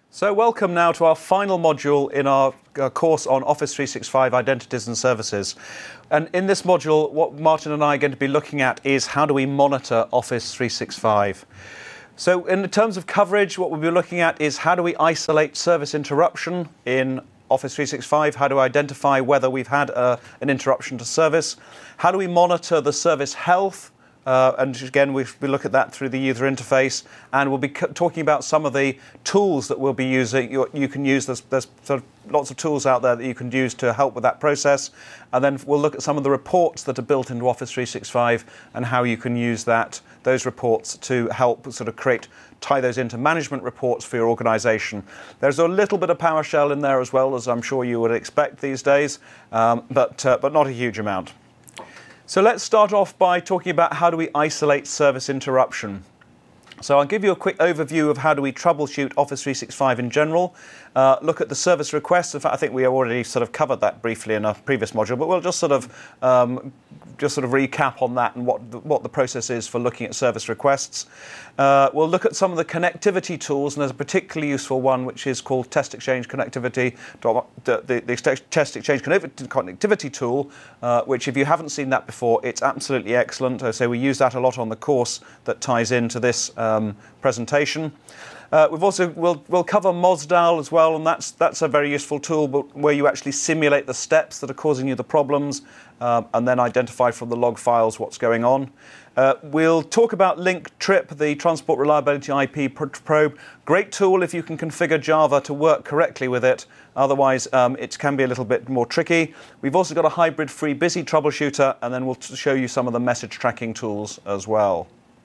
So welcome now to our final module in our course on Office 365 Identities and Services. And in this module, what Martin and I are going to be looking at is how do we monitor Office 365. So in terms of coverage, what we'll be looking at is how do we isolate service interruption in Office 365, how do we identify whether we've had an interruption to service, how do we monitor the service health, and again, we look at that through the user interface, and we'll be talking about some of the tools that we'll be using. You can use, there's sort of lots of tools out there that you can use to help with that process, and then we'll look at some of the reports that are built into Office 365 and how you can use those reports to help sort of tie those into management reports for your organisation. There's a little bit of PowerShell in there as well, as I'm sure you would expect these days, but not a huge amount. So let's start off by talking about how do we isolate service interruption. So I'll give you a quick overview of how do we troubleshoot Office 365 in general. Look at the service requests. In fact, I think we already sort of covered that briefly in a previous module, but we'll just sort of recap on that and what the process is for looking at service requests. We'll look at some of the connectivity tools, and there's a particularly useful one which is called Test Exchange Connectivity, the Test Exchange Connectivity tool, which if you haven't seen that before, it's absolutely excellent. So we use that a lot on the course that ties into this presentation. We'll cover Mosdal as well, and that's a very useful tool, but where you actually simulate the steps that are causing you the problems, and then identify from the log files what's going on. We'll talk about Linktrip, the Transport Reliability IP probe. Great tool if you can configure Java to work correctly with it. Otherwise, it can be a little bit more tricky. We've also got a hybrid FreeBSY troubleshooter, and then we'll show you some of the message tracking tools as well.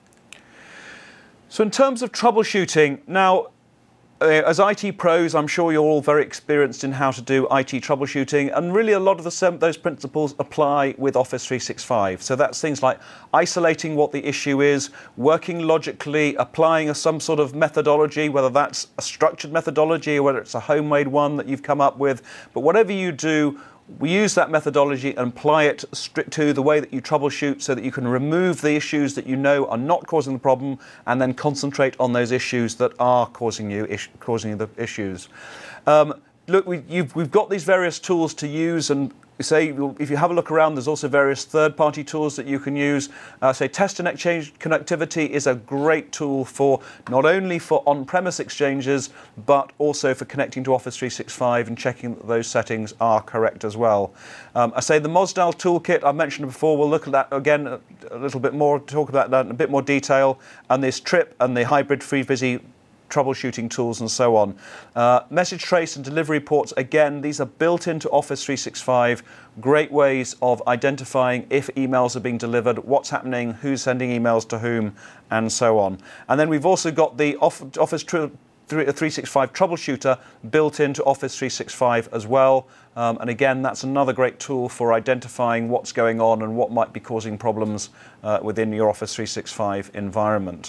So in terms of troubleshooting, now, as IT pros, I'm sure you're all very experienced in how to do IT troubleshooting, and really a lot of those principles apply with Office 365. So that's things like isolating what the issue is, working logically, applying some sort of methodology, whether that's a structured methodology or whether it's a homemade one that you've come up with. But whatever you do, we use that methodology and apply it to the way that you troubleshoot so that you can remove the issues that you know are not causing the problem and then concentrate on those issues that are causing you the issues. Look, we've got these various tools to use, and say if you have a look around, there's also various third-party tools that you can use. Say Test and Exchange Connectivity is a great tool for not only for on-premise exchanges, but also for connecting to Office 365 and checking that those settings are correct as well. I say the Mosdal toolkit, I mentioned it before, we'll look at that again a little bit more, talk about that in a bit more detail, and this Trip and the hybrid FreeBSY troubleshooting tools and so on. Message trace and delivery ports, again, these are built into Office 365. Great ways of identifying if emails are being delivered, what's happening, who's sending emails to whom, and so on. And then we've also got the Office 365 troubleshooter built into Office 365 as well. And again, that's another great tool for identifying what's going on and what might be causing problems within your Office 365 environment.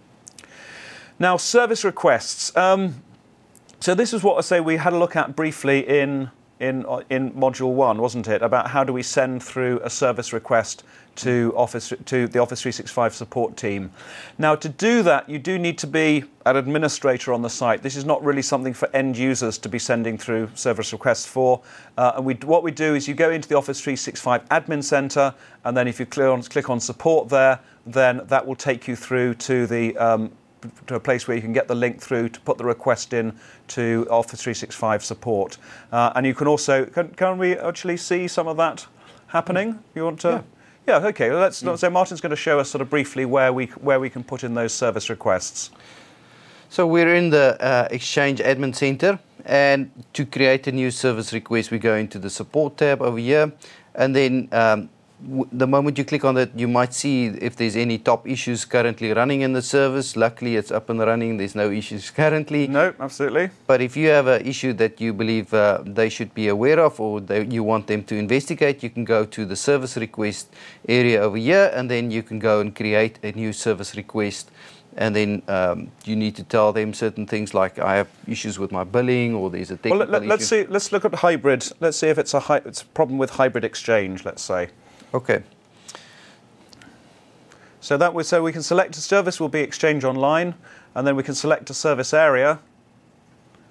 Now, service requests. So this is what I say we had a look at briefly in Module 1, wasn't it? About how do we send through a service request to the Office 365 support team. Now, to do that, you do need to be an administrator on the site. This is not really something for end users to be sending through service requests for. And what we do is you go into the Office 365 Admin Center, and then if you click on support there, then that will take you through to a place where you can get the link through to put the request in to Office 365 support. And you can also, can we actually see some of that happening? You want to? Yeah, okay. Well, so Martin's going to show us sort of briefly where we can put in those service requests. So we're in the Exchange Admin Center, and to create a new service request, we go into the support tab over here, and then the moment you click on it, you might see if there's any top issues currently running in the service. Luckily, it's up and running. There's no issues currently. No, absolutely. But if you have an issue that you believe they should be aware of, or you want them to investigate, you can go to the service request area over here, and then you can go and create a new service request. And then you need to tell them certain things like I have issues with my billing, or there's a technical issue. Let's look at hybrid. Let's see if it's a problem with hybrid exchange, let's say. Okay. So we can select a service will be Exchange Online, and then we can select a service area,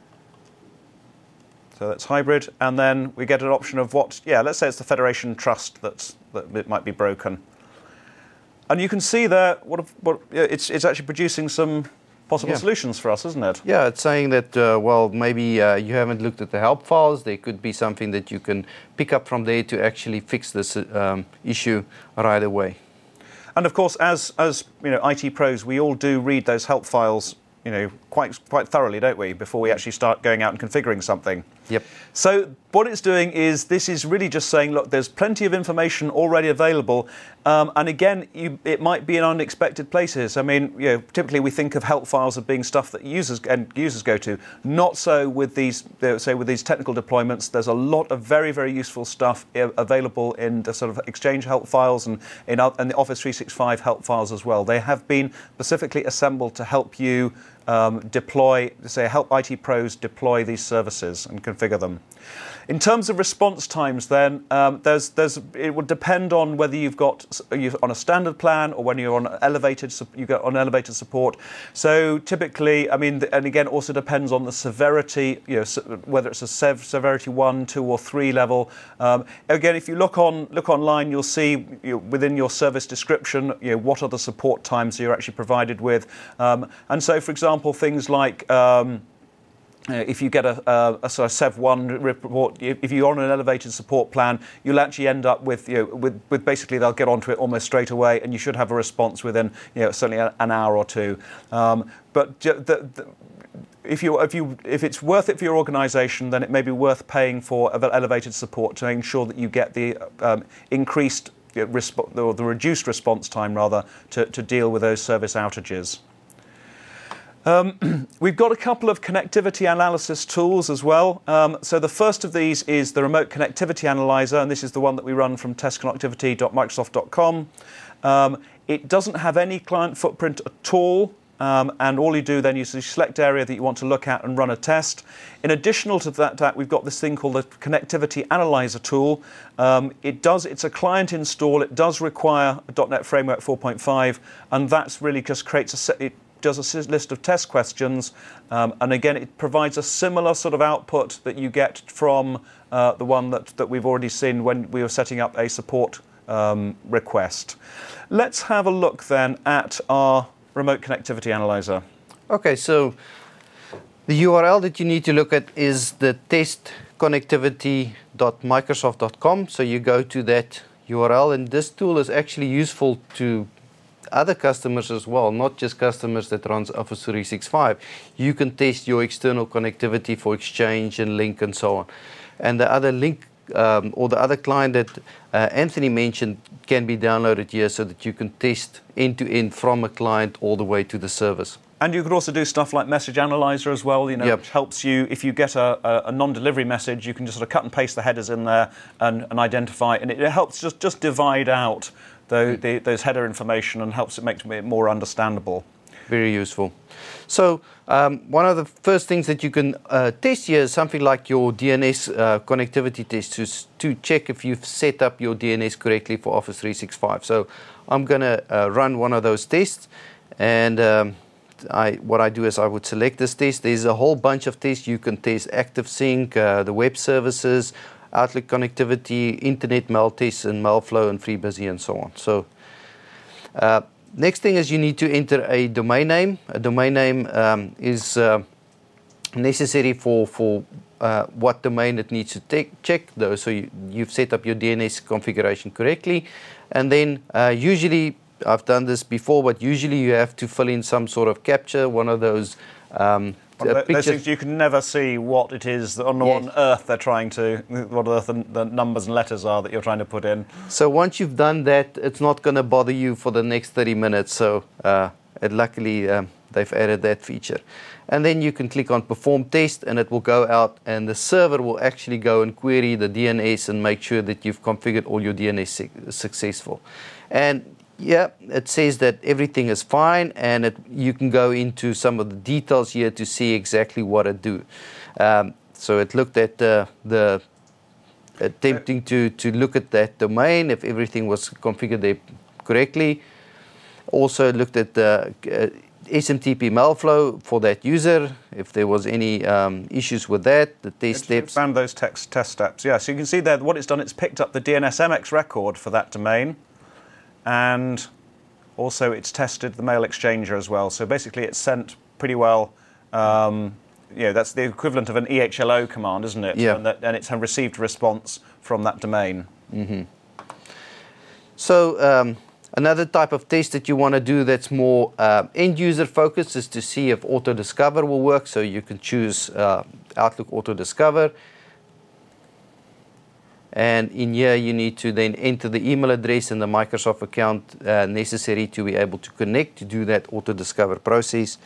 So that's hybrid. And then we get an option of what, let's say it's the Federation Trust that it might be broken. And you can see there it's actually producing some possible solutions for us, isn't it? Yeah, it's saying that, maybe you haven't looked at the help files. There could be something that you can pick up from there to actually fix this issue right away. And of course, as IT pros, we all do read those help files, quite thoroughly, don't we, before we actually start going out and configuring something. Yep. So what it's doing is this is really just saying, look, there's plenty of information already available, and again, it might be in unexpected places. I mean, typically we think of help files as being stuff that users go to. Not so with these, with these technical deployments. There's a lot of very, very useful stuff available in the sort of Exchange help files and in the Office 365 help files as well. They have been specifically assembled to help you help IT pros deploy these services and configure them. In terms of response times, then it would depend on whether you're on a standard plan or when you're on elevated support. So typically, and again, also depends on the severity. Whether it's a severity 1, 2, or 3 level. Again, if you look online, you'll see within your service description, what are the support times you're actually provided with, and so, for example, things like. If you get a sort of SEV1 report, if you're on an elevated support plan, you'll actually end up with basically they'll get onto it almost straight away, and you should have a response within certainly an hour or two. But if it's worth it for your organisation, then it may be worth paying for elevated support to ensure that you get the increased or the reduced response time rather to deal with those service outages. We've got a couple of connectivity analysis tools as well. So the first of these is the Remote Connectivity Analyzer, and this is the one that we run from testconnectivity.microsoft.com. It doesn't have any client footprint at all, and all you do then is you select area that you want to look at and run a test. In addition to that, we've got this thing called the Connectivity Analyzer tool. It's a client install. It does require a .NET Framework 4.5, and that's really just does a list of test questions, and again it provides a similar sort of output that you get from the one that we've already seen when we were setting up a support request. Let's have a look then at our Remote Connectivity Analyzer. Okay, so the URL that you need to look at is the testconnectivity.microsoft.com. So you go to that URL, and this tool is actually useful to other customers as well, not just customers that runs Office 365. You can test your external connectivity for Exchange and Lync and so on. And the other link or the other client that Anthony mentioned can be downloaded here so that you can test end-to-end from a client all the way to the service. And you could also do stuff like Message Analyzer as well, which helps you, if you get a non-delivery message, you can just sort of cut and paste the headers in there and identify, and it helps just divide out those header information and helps it make it more understandable. Very useful. So one of the first things that you can test here is something like your DNS connectivity test to check if you've set up your DNS correctly for Office 365. So I'm going to run one of those tests, and what I do is I would select this test. There's a whole bunch of tests. You can test ActiveSync, the web services, Outlook connectivity, internet mail tests, and Mailflow and FreeBusy and so on. So next thing is you need to enter a domain name. A domain name is necessary for what domain it needs to check, though. So you've set up your DNS configuration correctly. And then usually, I've done this before, but usually you have to fill in some sort of captcha, one of those those things you can never see what it is on what on earth they're trying to, what earth the numbers and letters are that you're trying to put in. So once you've done that, it's not going to bother you for the next 30 minutes. So luckily they've added that feature. And then you can click on Perform Test, and it will go out, and the server will actually go and query the DNS and make sure that you've configured all your DNS successful. And yeah, it says that everything is fine, and you can go into some of the details here to see exactly what it do. So it looked at attempting to look at that domain, if everything was configured there correctly. Also looked at SMTP mail flow for that user, if there was any issues with that, the test steps. Expand those test steps. Yeah, so you can see there what it's done, it's picked up the DNSMX record for that domain, and also it's tested the mail exchanger as well. So basically it's sent pretty well, that's the equivalent of an EHLO command, isn't it? Yeah. And it's received a response from that domain. Mm-hmm. So another type of test that you want to do that's more end-user focused is to see if Auto-Discover will work. So you can choose Outlook Auto-Discover. And in here you need to then enter the email address and the Microsoft account necessary to be able to connect to do that Auto-Discover process.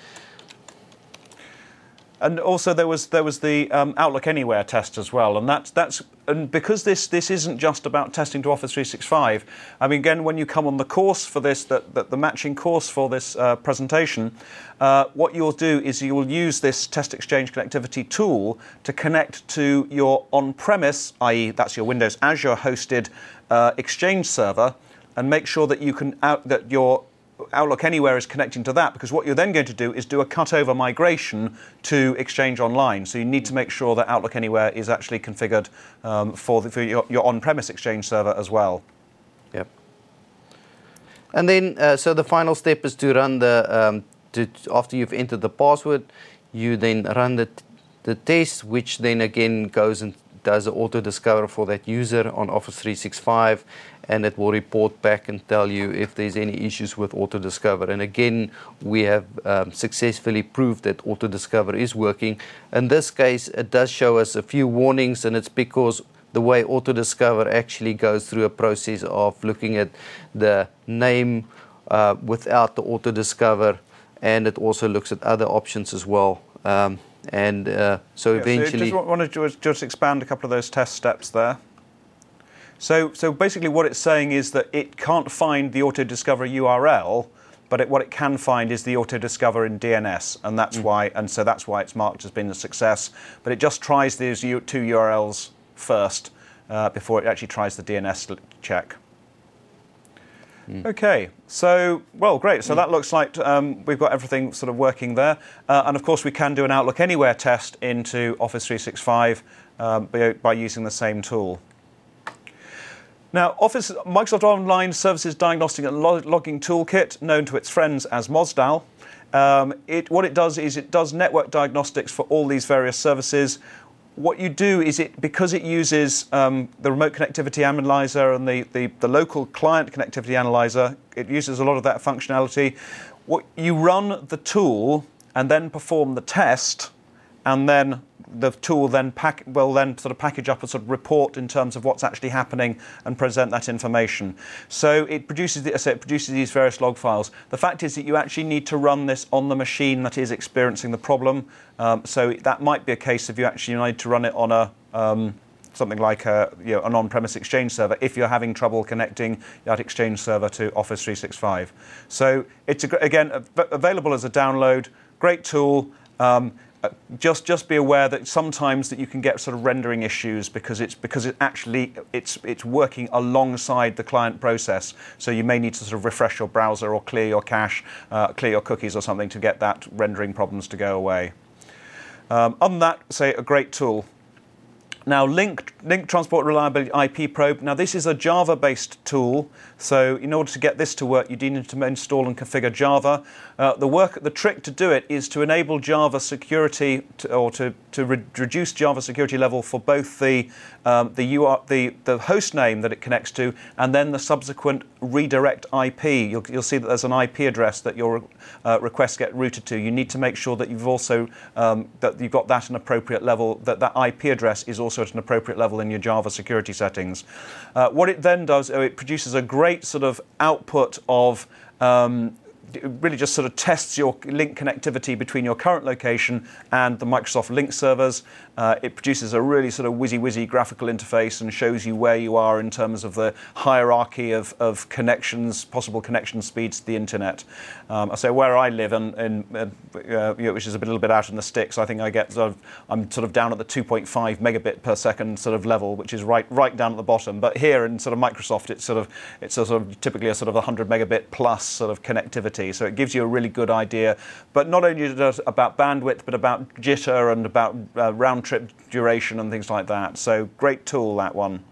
And also there was the Outlook Anywhere test as well, and because this isn't just about testing to Office 365. I mean, again, when you come on the course for this, the matching course for this presentation, what you'll do is you will use this Test Exchange Connectivity tool to connect to your on-premise, i.e., that's your Windows Azure hosted Exchange server, and make sure that that your Outlook Anywhere is connecting to that, because what you're then going to do is do a cutover migration to Exchange Online. So you need to make sure that Outlook Anywhere is actually configured for your on-premise Exchange server as well. Yep. And then, so the final step is to run the, after you've entered the password, you then run the test, which then again goes and does an auto-discover for that user on Office 365, and it will report back and tell you if there's any issues with auto-discover. And again, we have successfully proved that auto-discover is working. In this case, it does show us a few warnings, and it's because the way auto-discover actually goes through a process of looking at the name without the auto-discover, and it also looks at other options as well. So eventually... So I just want to just expand a couple of those test steps there. So basically what it's saying is that it can't find the auto-discover URL, but what it can find is the auto-discover in DNS, and that's why it's marked as being a success. But it just tries these two URLs first before it actually tries the DNS check. Okay, so, well, great. So that looks like we've got everything sort of working there. And of course, we can do an Outlook Anywhere test into Office 365 by using the same tool. Now, Microsoft Online Services Diagnostic and Logging Toolkit, known to its friends as MOSDAL, what it does is it does network diagnostics for all these various services. What you do is because it uses the remote connectivity analyzer and the local client connectivity analyzer, it uses a lot of that functionality. You run the tool and then perform the test, and then the tool will then sort of package up a sort of report in terms of what's actually happening and present that information. So it produces these various log files. The fact is that you actually need to run this on the machine that is experiencing the problem. So that might be a case of you actually need to run it on a something like an on-premise Exchange server if you're having trouble connecting that Exchange server to Office 365. So it's again available as a download. Great tool. Just be aware that sometimes that you can get sort of rendering issues because it's working alongside the client process. So you may need to sort of refresh your browser or clear your cache, clear your cookies or something to get that rendering problems to go away. Other than that, say a great tool. Now, Link Transport Reliability IP Probe. Now, this is a Java-based tool, so in order to get this to work, you need to install and configure Java. The trick to do it is to enable Java security, to reduce Java security level for both the host name that it connects to, and then the subsequent redirect IP. You'll see that there's an IP address that your requests get routed to. You need to make sure that you've also that you've got that an appropriate level. That IP address is also at an appropriate level in your Java security settings. What it then does, it produces a great sort of output of. It really just sort of tests your link connectivity between your current location and the Microsoft Link servers. It produces a really sort of whizzy graphical interface and shows you where you are in terms of the hierarchy of connections, possible connection speeds to the internet. I say where I live, which is a little bit out in the sticks, I think I'm sort of down at the 2.5 megabit per second sort of level, which is right down at the bottom. But here in sort of Microsoft, it's typically a sort of 100 megabit plus sort of connectivity. connectivity. So it gives you a really good idea. But not only does it about bandwidth, but about jitter and about round trip duration and things like that. So great tool, that one.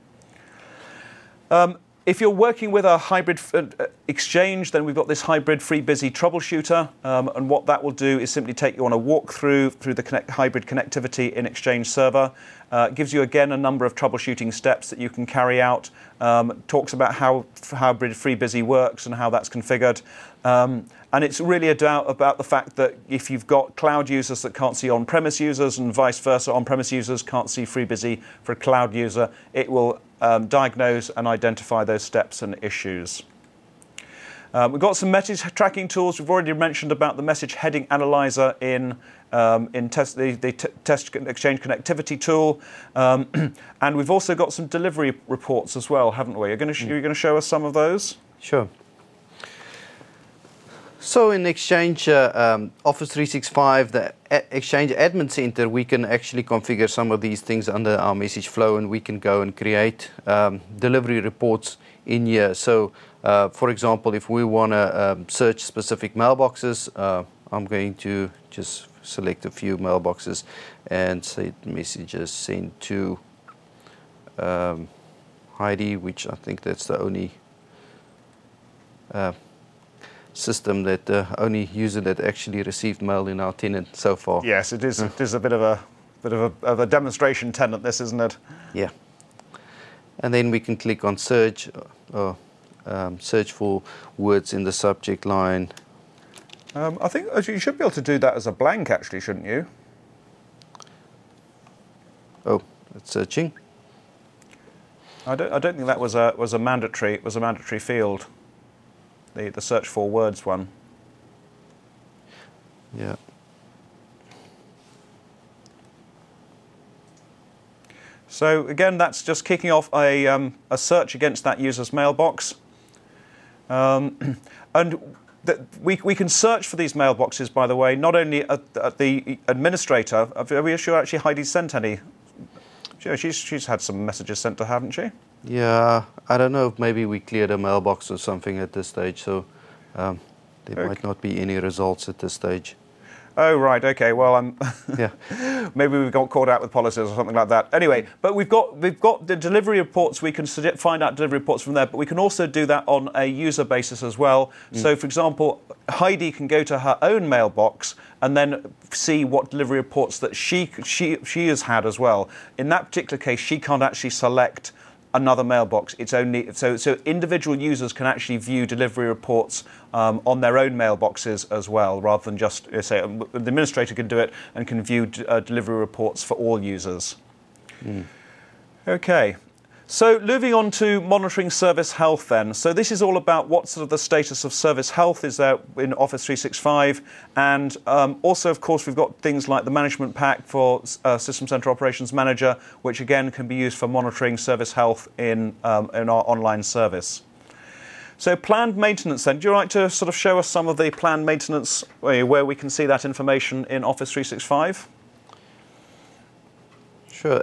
If you're working with a hybrid exchange, then we've got this hybrid FreeBSD troubleshooter, and what that will do is simply take you on a walk through the hybrid connectivity in Exchange Server. It gives you again a number of troubleshooting steps that you can carry out. Talks about how hybrid FreeBSD works and how that's configured. And it's really about the fact that if you've got cloud users that can't see on-premise users and vice versa, on-premise users can't see FreeBSD for a cloud user, it will diagnose and identify those steps and issues. We've got some message tracking tools. We've already mentioned about the message heading analyzer in the Test Exchange Connectivity tool. And we've also got some delivery reports as well, haven't we? You're going to show us some of those? Sure. So in Exchange Office 365, the Exchange Admin Center, we can actually configure some of these things under our message flow, and we can go and create delivery reports in here. So, for example, if we want to search specific mailboxes, I'm going to just select a few mailboxes and say messages sent to Heidi, which I think that's the only system that only user that actually received mail in our tenant so far. Yes, it is. It is a bit of a demonstration tenant, this, isn't it? Yeah. And then we can click on search, or search for words in the subject line. I think you should be able to do that as a blank, actually, shouldn't you? Oh, it's searching. I don't think that was a mandatory. It was a mandatory field. The search for words one. Yeah. So again, that's just kicking off a search against that user's mailbox. And we can search for these mailboxes, by the way, not only at the administrator. Are we sure actually Heidi sent any? She's had some messages sent to her, haven't she? Yeah, I don't know if maybe we cleared a mailbox or something at this stage, so there might not be any results at this stage. Oh, right, okay, well, yeah. Maybe we've got caught out with policies or something like that. Anyway, but we've got the delivery reports. We can find out delivery reports from there, but we can also do that on a user basis as well. So, for example, Heidi can go to her own mailbox and then see what delivery reports that she has had as well. In that particular case, she can't actually select another mailbox. It's only so individual users can actually view delivery reports on their own mailboxes as well, rather than just say the administrator can do it and can view delivery reports for all users. Okay. So moving on to monitoring service health then. So this is all about what sort of the status of service health is there in Office 365. And also, of course, we've got things like the management pack for System Center Operations Manager, which again can be used for monitoring service health in our online service. So planned maintenance then. Do you like to sort of show us some of the planned maintenance where we can see that information in Office 365? Sure.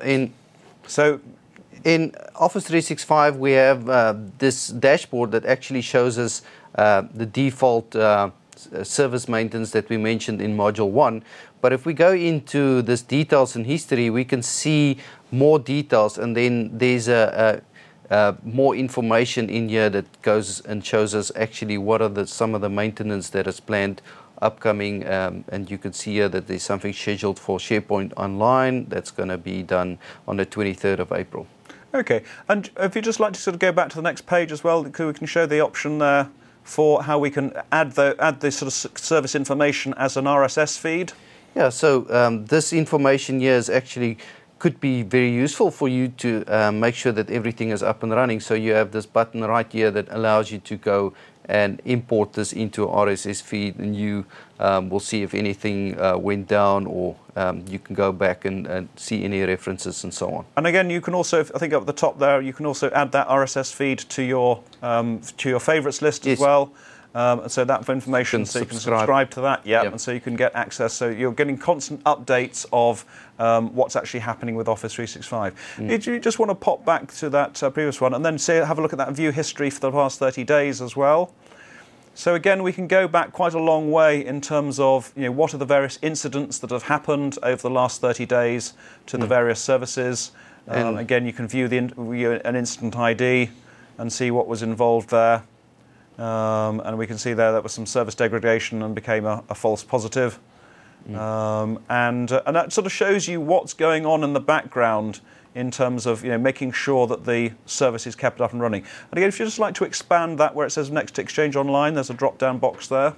In Office 365, we have this dashboard that actually shows us the default service maintenance that we mentioned in Module 1. But if we go into this details and history, we can see more details, and then there's more information in here that goes and shows us actually what are some of the maintenance that is planned upcoming, and you can see here that there's something scheduled for SharePoint Online that's going to be done on the 23rd of April. Okay, and if you'd just like to sort of go back to the next page as well, we can show the option there for how we can add the sort of service information as an RSS feed. Yeah, so this information here is actually could be very useful for you to make sure that everything is up and running. So you have this button right here that allows you to go and import this into a RSS feed, and you will see if anything went down, or you can go back and see any references and so on. And again, you can also, I think up at the top there, you can also add that RSS feed to your favourites list as well. And so that information, so you can subscribe to that, and so you can get access. So you're getting constant updates of what's actually happening with Office 365. Did you just want to pop back to that previous one and then have a look at that view history for the past 30 days as well? So again, we can go back quite a long way in terms of what are the various incidents that have happened over the last 30 days to the various services. Again, you can view an incident ID and see what was involved there. And we can see there was some service degradation and became a false positive. And that sort of shows you what's going on in the background in terms of making sure that the service is kept up and running. And again, if you'd just like to expand that where it says next to Exchange Online, there's a drop-down box there.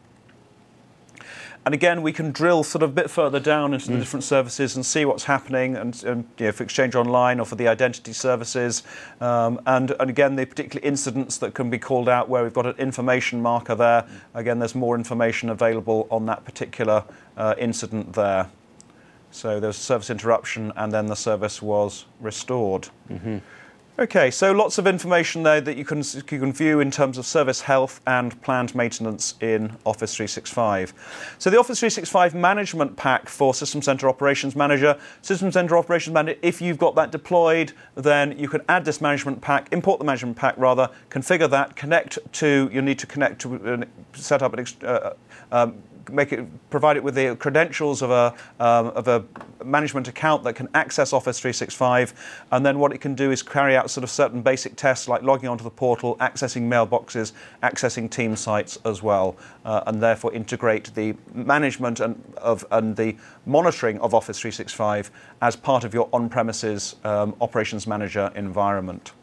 And again, we can drill sort of a bit further down into the different services and see what's happening, and for Exchange Online or for the identity services, and again the particular incidents that can be called out where we've got an information marker there. Again, there's more information available on that particular incident there. So there's service interruption, and then the service was restored. Okay, so lots of information there that you can view in terms of service health and planned maintenance in Office 365. So the Office 365 Management Pack for System Center Operations Manager. System Center Operations Manager, if you've got that deployed, then you can add this management pack, import the management pack rather, configure that, you'll need to connect to, set up an provide it with the credentials of a management account that can access Office 365, and then what it can do is carry out sort of certain basic tests like logging onto the portal, accessing mailboxes, accessing team sites as well, and therefore integrate the management and the monitoring of Office 365 as part of your on-premises Operations Manager environment.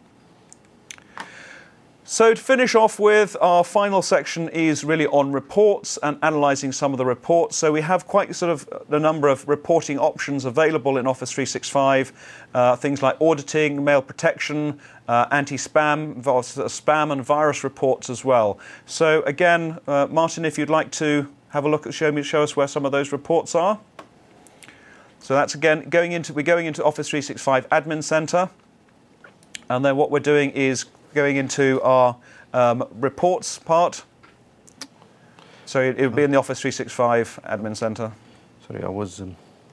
So to finish off with, our final section is really on reports and analysing some of the reports. So we have quite sort of a number of reporting options available in Office 365, things like auditing, mail protection, anti-spam, spam and virus reports as well. So again, Martin, if you'd like to have a look at, show us where some of those reports are. So that's again we're going into Office 365 Admin Center, and then what we're doing is going into our reports part. So it would be in the Office 365 Admin Center. Sorry, I was...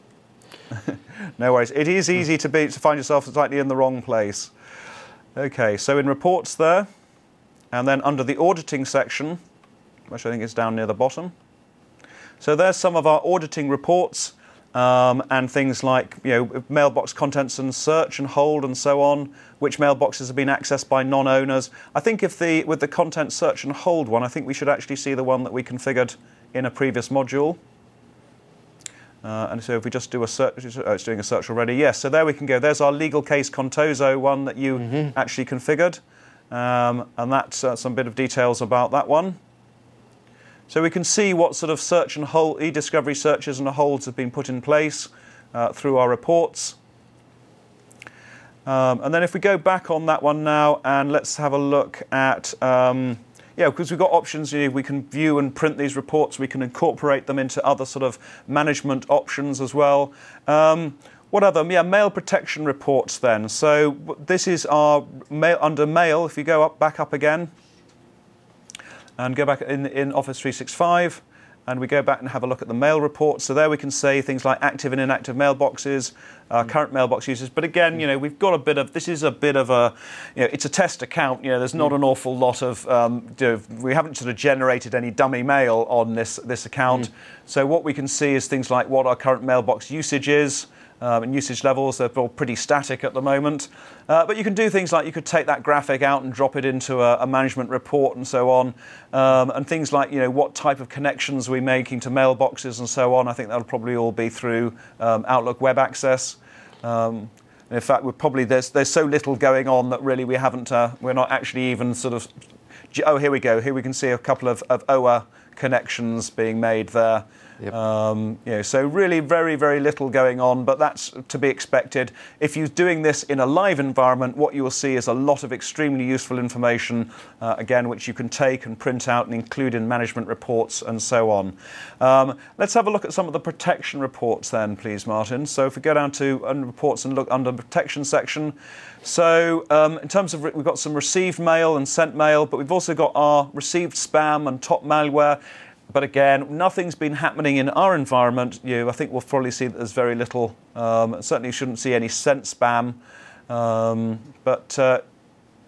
No worries. It is easy to find yourself slightly in the wrong place. Okay, so in reports there, and then under the auditing section, which I think is down near the bottom. So there's some of our auditing reports. And things like mailbox contents and search and hold and so on, which mailboxes have been accessed by non-owners. I think with the content search and hold one, I think we should actually see the one that we configured in a previous module. And so if we just do a search, it's doing a search already. Yes, so there we can go. There's our legal case Contoso one that you actually configured, and that's some bit of details about that one. So we can see what sort of search and hold, e-discovery searches and holds have been put in place through our reports. And then if we go back on that one now, and let's have a look at, because we've got options, we can view and print these reports, we can incorporate them into other sort of management options as well. What other? Mail protection reports then. So this is our mail, under mail, if you go back up again, and go back in Office 365, and we go back and have a look at the mail report. So there we can say things like active and inactive mailboxes, current mailbox users. But again, we've got this is a bit of a, it's a test account. There's not an awful lot of, we haven't sort of generated any dummy mail on this account. So what we can see is things like what our current mailbox usage is, and usage levels. They're all pretty static at the moment. But you can do things like you could take that graphic out and drop it into a management report and so on. And things like, what type of connections we're making to mailboxes and so on. I think that'll probably all be through Outlook Web Access. In fact, there's so little going on that really we're not actually even sort of... Oh, here we go. Here we can see a couple of OA connections being made there. Yep. So really very, very little going on, but that's to be expected. If you're doing this in a live environment, what you will see is a lot of extremely useful information, again, which you can take and print out and include in management reports and so on. Let's have a look at some of the protection reports then, please, Martin. So if we go down to reports and look under the protection section. So in terms of, we've got some received mail and sent mail, but we've also got our received spam and top malware. But again, nothing's been happening in our environment. I think we'll probably see that there's very little. Certainly shouldn't see any sent spam. But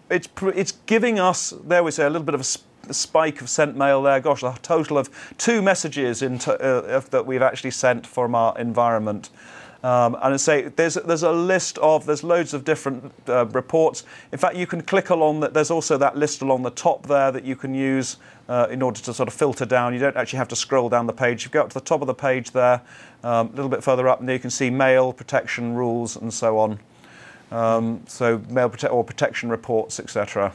it's giving us, there we say, a little bit of a spike of sent mail there. Gosh, a total of 2 messages that we've actually sent from our environment. And I say there's loads of different reports. In fact, you can click along that. There's also that list along the top there that you can use in order to sort of filter down. You don't actually have to scroll down the page. You go up to the top of the page there, a little bit further up, and there you can see mail protection rules and so on. So mail protection reports, etc.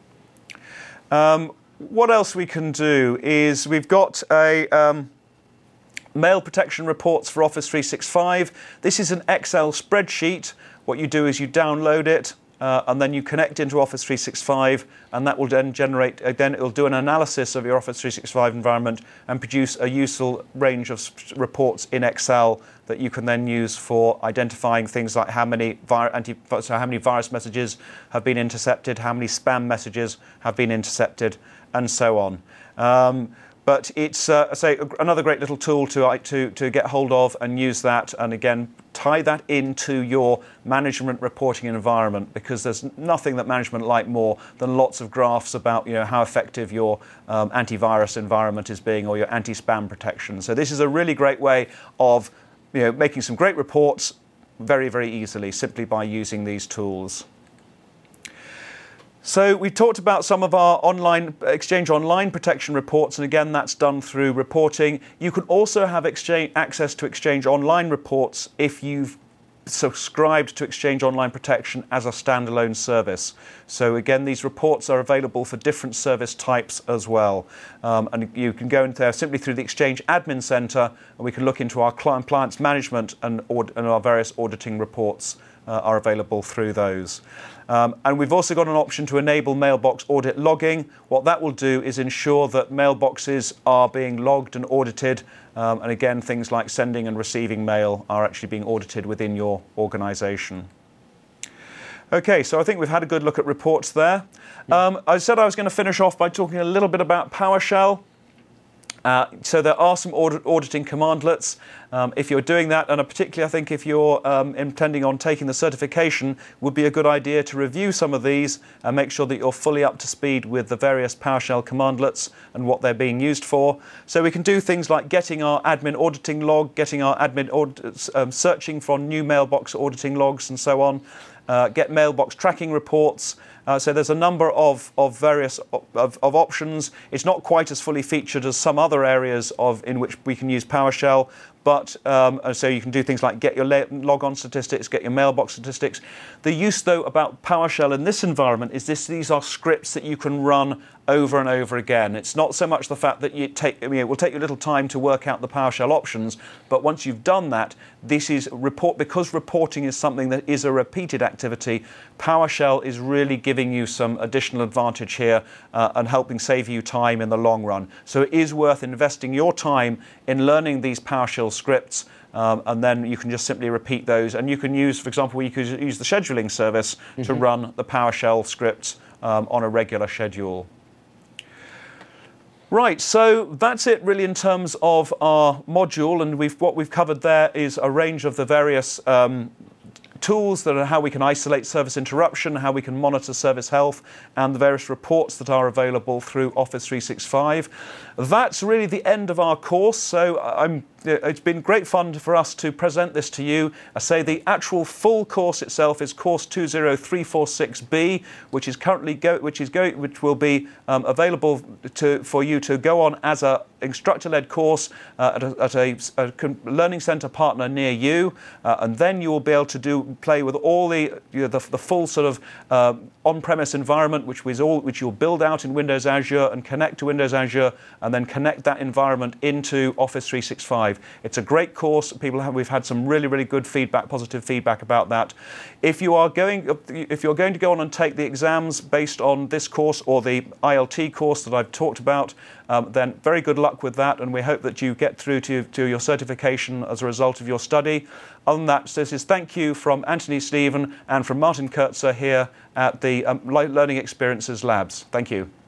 What else we can do is we've got a mail protection reports for Office 365. This is an Excel spreadsheet. What you do is you download it and then you connect into Office 365, and that will then generate, then it will do an analysis of your Office 365 environment and produce a useful range of reports in Excel that you can then use for identifying things like how many virus messages have been intercepted, how many spam messages have been intercepted, and so on. But it's another great little tool to get hold of and use that, and again tie that into your management reporting environment, because there's nothing that management like more than lots of graphs about how effective your antivirus environment is being, or your anti-spam protection. So this is a really great way of making some great reports very, very easily simply by using these tools. So we talked about some of our Exchange Online protection reports, and again that's done through reporting. You can also have access to Exchange Online reports if you've subscribed to Exchange Online protection as a standalone service. So again, these reports are available for different service types as well. And you can go in there simply through the Exchange Admin Center, and we can look into our compliance management, and our various auditing reports are available through those. And we've also got an option to enable mailbox audit logging. What that will do is ensure that mailboxes are being logged and audited. And again, things like sending and receiving mail are actually being audited within your organisation. Okay, so I think we've had a good look at reports there. I said I was going to finish off by talking a little bit about PowerShell. So there are some auditing commandlets. If you're doing that, and particularly I think if you're intending on taking the certification, would be a good idea to review some of these and make sure that you're fully up to speed with the various PowerShell commandlets and what they're being used for. So we can do things like getting our admin auditing log, getting our admin searching for new mailbox auditing logs and so on, get mailbox tracking reports. So there's a number of various options. It's not quite as fully featured as some other areas in which we can use PowerShell, but so you can do things like get your logon statistics, get your mailbox statistics. The use, though, about PowerShell in this environment is these are scripts that you can run over and over again. It's not so much the fact that it will take you a little time to work out the PowerShell options, but once you've done that, this is because reporting is something that is a repeated activity. PowerShell is really giving you some additional advantage here and helping save you time in the long run. So it is worth investing your time in learning these PowerShell scripts, and then you can just simply repeat those. And you can use, for example, you could use the scheduling service to run the PowerShell scripts on a regular schedule. Right, so that's it really in terms of our module, and what we've covered there is a range of the various tools that are how we can isolate service interruption, how we can monitor service health, and the various reports that are available through Office 365. That's really the end of our course, so it's been great fun for us to present this to you. I say the actual full course itself is course 20346B, which will be available for you to go on as a instructor-led course at a learning centre partner near you, and then you will be able to play with all the full sort of on-premise environment, which you'll build out in Windows Azure and connect to Windows Azure, and then connect that environment into Office 365. It's a great course. We've had some really, really good feedback, positive feedback about that. If you're going to go on and take the exams based on this course or the ILT course that I've talked about, then very good luck with that, and we hope that you get through to your certification as a result of your study. Other than that, this is thank you from Anthony Stephen and from Martin Kurtzer here at the Learning Experiences Labs. Thank you.